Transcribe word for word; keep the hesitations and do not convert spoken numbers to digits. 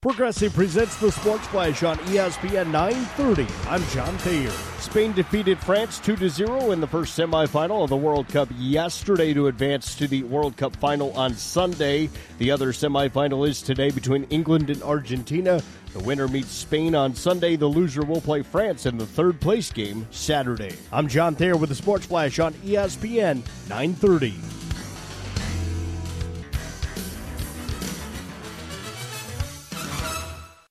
Progressive presents the Sports Flash on E S P N nine thirty. I'm John Thayer. Spain defeated France two to zero in the first semifinal of the World Cup yesterday to advance to the World Cup final on Sunday. The other semifinal is today between England and Argentina. The winner meets Spain on Sunday. The loser will play France in the third-place game Saturday. I'm John Thayer with the Sports Flash on E S P N nine thirty.